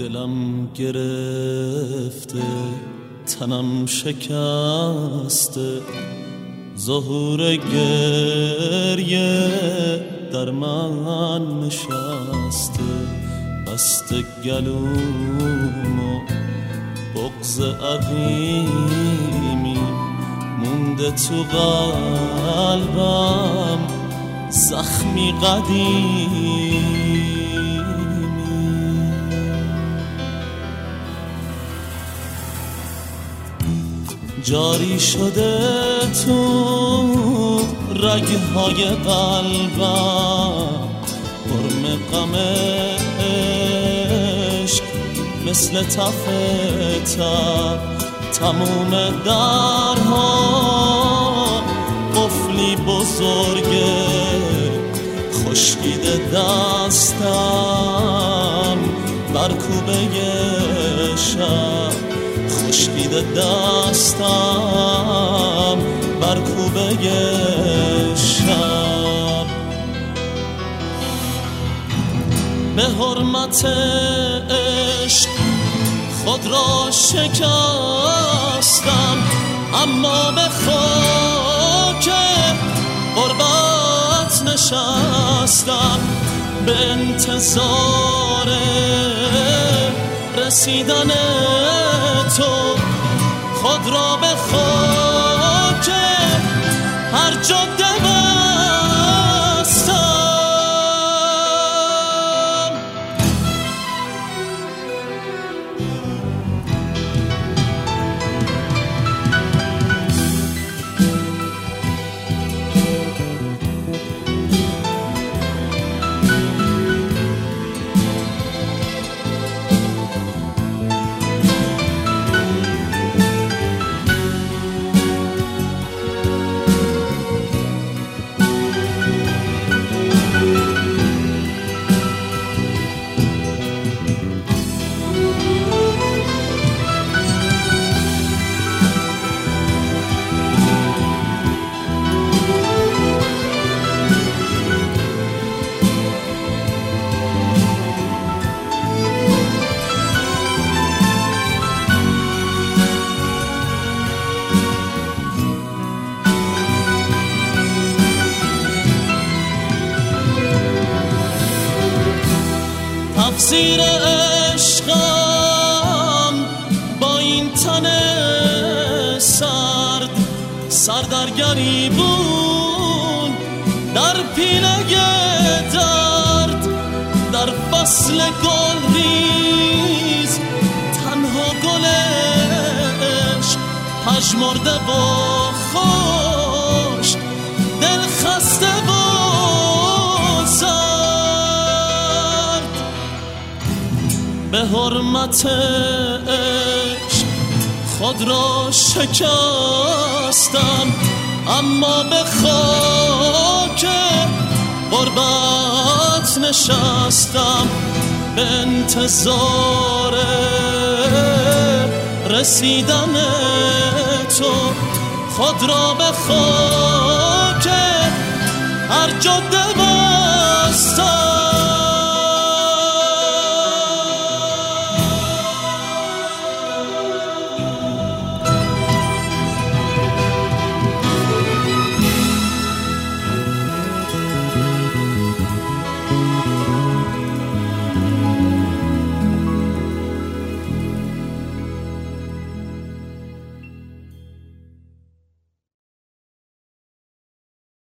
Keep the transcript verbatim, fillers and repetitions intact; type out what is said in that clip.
دلم گرفته تنم شکسته، ظهور گریه در من نشسته، بسته گلوم و بغض عقیمی مونده تو قلبم زخمی قدیمی. جاری شده تو رگهای قلبم حرم غم عشق مثل تف تب، تموم درها قفلی بزرگه، خشکیده دستم بر کوبه شب، خشکیده دستم بر کوبه شب. به حرمت عشق خود را شکستم، اما به خاک غربت نشستم، به انتظار رسیدن تو خود را به خاک هر جاده بستم. تفسیر عشقم با این تن سرد، سردرگری بود در پینه درد، در فصل گل ریز تنها گل عشق پژمرده و خوش، دل خسته و به حرمت عشق خود را شکستم، اما به خاک غربت نشستم، به انتظار رسیدن تو خود را به خاک هر جاده بستم.